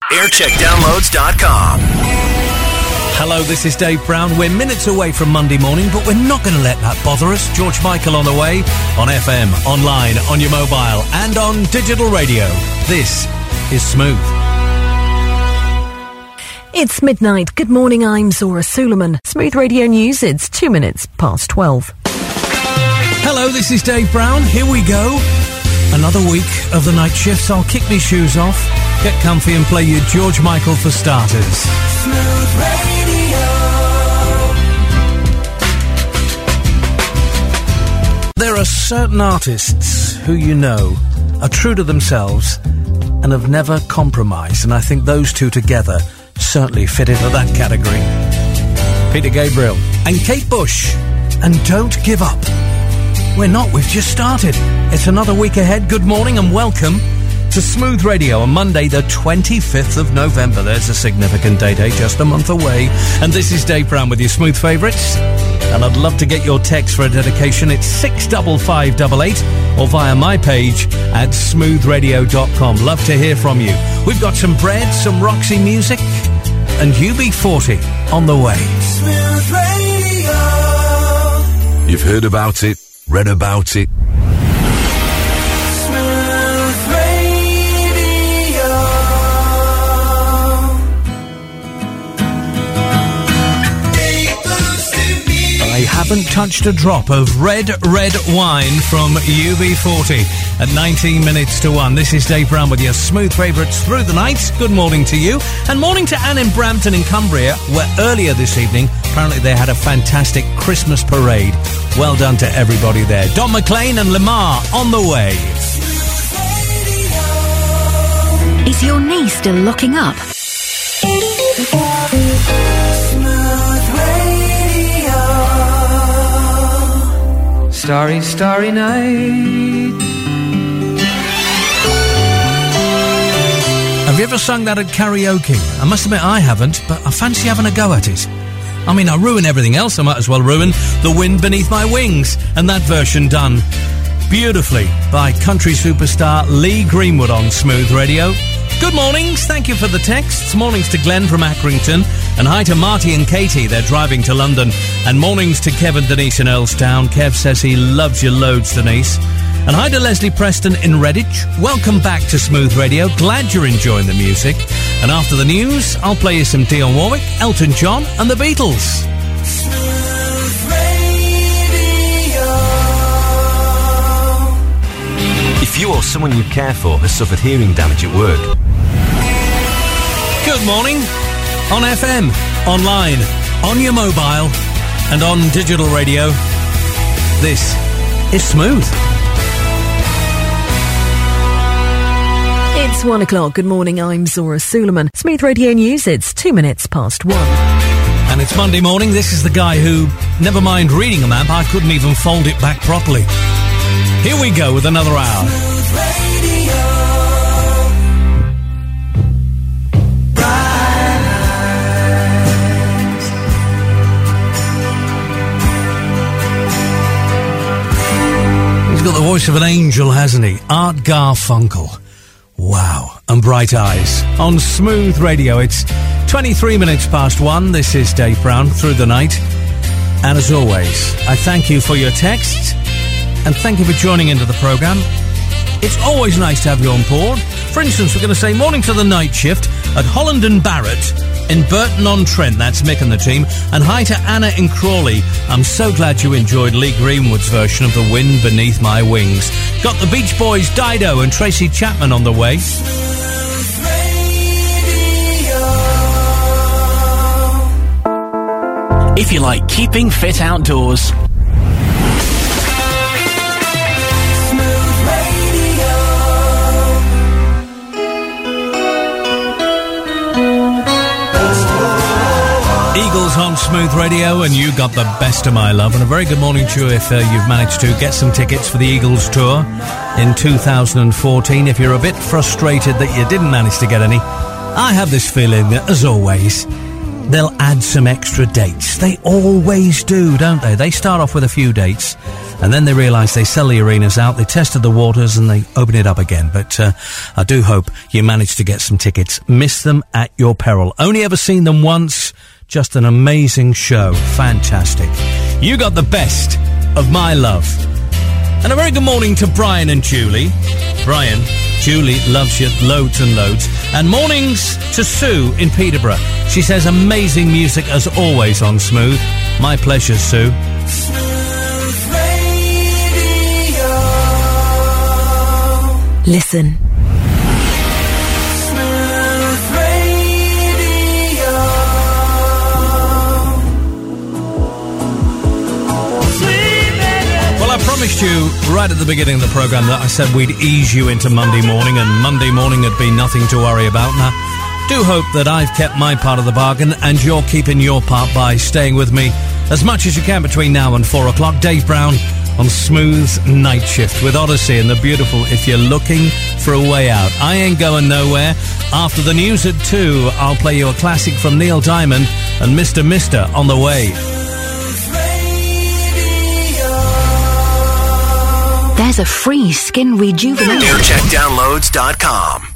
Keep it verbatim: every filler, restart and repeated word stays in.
aircheck downloads dot com. Hello, this is Dave Brown. We're minutes away from Monday morning, but we're not going to let that bother us. George Michael on the way, on F M, online, on your mobile, and on digital radio. This is Smooth. It's midnight. Good morning, I'm Zora Suleiman. Smooth Radio News, it's two minutes past twelve. Hello, this is Dave Brown. Here we go. Another week of the night shifts. I'll kick these shoes off, get comfy and play you George Michael for starters. Smooth Radio. There are certain artists who you know are true to themselves and have never compromised, and I think those two together certainly fit into that category. Peter Gabriel and Kate Bush. And don't give up. We're not, we've just started. It's another week ahead. Good morning and welcome to Smooth Radio on Monday the twenty-fifth of November. There's a significant date, eh? Just a month away. And this is Dave Brown with your Smooth favourites. And I'd love to get your text for a dedication. It's six five five eight eight or via my page at smooth radio dot com. Love to hear from you. We've got some bread, some Roxy music, and U B forty on the way. Smooth Radio. You've heard about it, read about it. Smooth Radio. I haven't touched a drop of red, red wine from U B forty at nineteen minutes to one. This is Dave Brown with your Smooth favourites through the night. Good morning to you. And morning to Anne in Brampton in Cumbria, where earlier this evening, apparently they had a fantastic Christmas parade. Well done to everybody there. Don McLean and Lamar on the way. Is your knee still locking up? Starry, starry night. Have you ever sung that at karaoke? I must admit I haven't, but I fancy having a go at it. I mean, I ruin everything else, I might as well ruin The Wind Beneath My Wings, and that version done beautifully by country superstar Lee Greenwood on Smooth Radio. Good mornings, thank you for the texts. Mornings to Glenn from Accrington, and hi to Marty and Katie, they're driving to London. And mornings to Kevin, Denise in Earlstown. Kev says he loves you loads, Denise. And hi to Leslie Preston in Redditch. Welcome back to Smooth Radio. Glad you're enjoying the music. And after the news, I'll play you some Dionne Warwick, Elton John and the Beatles. Smooth Radio. If you or someone you care for has suffered hearing damage at work. Good morning. On F M, online, on your mobile, and on digital radio. This is Smooth. It's one o'clock. Good morning, I'm Zora Suleiman. Smooth Radio News, it's two minutes past one. And it's Monday morning. This is the guy who, never mind reading a map, I couldn't even fold it back properly. Here we go with another hour. Smooth Radio. He's got the voice of an angel, hasn't he? Art Garfunkel. Wow. And Bright Eyes. On Smooth Radio, it's twenty-three minutes past one. This is Dave Brown through the night. And as always, I thank you for your texts. And thank you for joining into the programme. It's always nice to have you on board. For instance, we're going to say morning to the night shift at Holland and Barrett in Burton-on-Trent. That's Mick and the team. And hi to Anna in Crawley. I'm so glad you enjoyed Lee Greenwood's version of The Wind Beneath My Wings. Got the Beach Boys, Dido and Tracy Chapman on the way. If you like keeping fit outdoors, Eagles on Smooth Radio, and you got the best of my love. And a very good morning to you if uh, you've managed to get some tickets for the Eagles tour in two thousand fourteen. If you're a bit frustrated that you didn't manage to get any, I have this feeling that, as always, they'll add some extra dates. They always do, don't they? They start off with a few dates, and then they realise they sell the arenas out, they tested the waters, and they open it up again. But uh, I do hope you manage to get some tickets. Miss them at your peril. Only ever seen them once. Just an amazing show. Fantastic. You got the best of my love. And a very good morning to Brian and Julie. Brian, Julie loves you loads and loads. And mornings to Sue in Peterborough. She says amazing music as always on Smooth. My pleasure, Sue. Smooth Radio. Listen. Smooth Radio. Well, I promised you right at the beginning of the programme that I said we'd ease you into Monday morning, and Monday morning had been nothing to worry about. Now, do hope that I've kept my part of the bargain and you're keeping your part by staying with me as much as you can between now and four o'clock. Dave Brown on Smooth's Night Shift with Odyssey and the beautiful If You're Looking for a Way Out. I ain't going nowhere. After the news at two, I'll play you a classic from Neil Diamond and Mister Mister on the way. There's a free skin rejuvenation. air check downloads dot com.